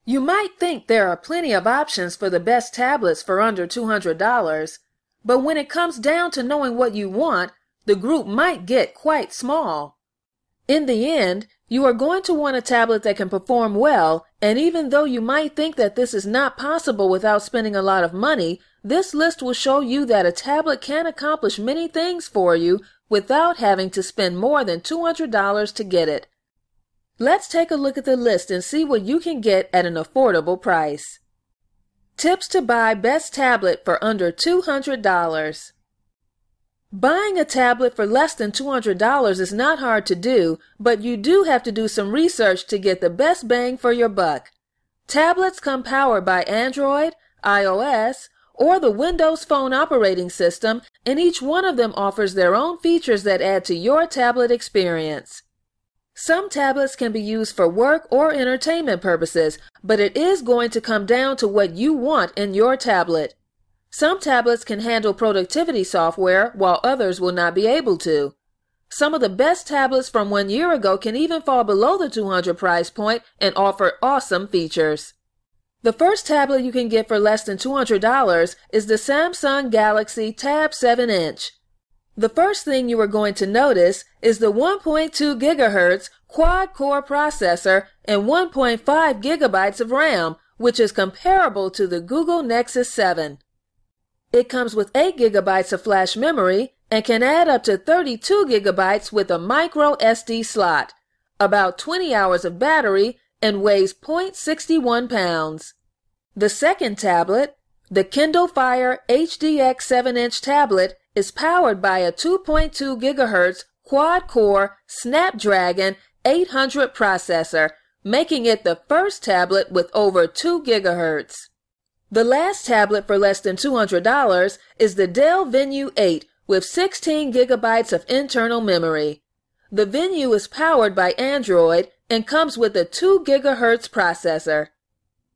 You might think there are plenty of options for the best tablets for under $200, but when it comes down to knowing what you want, the group might get quite small. In the end, you are going to want a tablet that can perform well, and even though you might think that this is not possible without spending a lot of money, this list will show you that a tablet can accomplish many things for you without having to spend more than $200 to get it. Let's take a look at the list and see what you can get at an affordable price. Tips to buy best tablet for under $200. Buying a tablet for less than $200 is not hard to do, but you do have to do some research to get the best bang for your buck. Tablets come powered by Android, iOS, or the Windows Phone operating system, and each one of them offers their own features that add to your tablet experience. Some tablets can be used for work or entertainment purposes, but it is going to come down to what you want in your tablet. Some tablets can handle productivity software, while others will not be able to. Some of the best tablets from 1 year ago can even fall below the $200 price point and offer awesome features. The first tablet you can get for less than $200 is the Samsung Galaxy Tab 7-inch. The first thing you are going to notice is the 1.2 GHz quad-core processor and 1.5 GB of RAM, which is comparable to the Google Nexus 7. It comes with 8 GB of flash memory and can add up to 32 GB with a micro SD slot, about 20 hours of battery, and weighs 0.61 pounds. The second tablet, the Kindle Fire HDX 7-inch tablet, is powered by a 2.2 GHz quad-core Snapdragon 800 processor, making it the first tablet with over 2 GHz. The last tablet for less than $200 is the Dell Venue 8 with 16 GB of internal memory. The Venue is powered by Android and comes with a 2 GHz processor.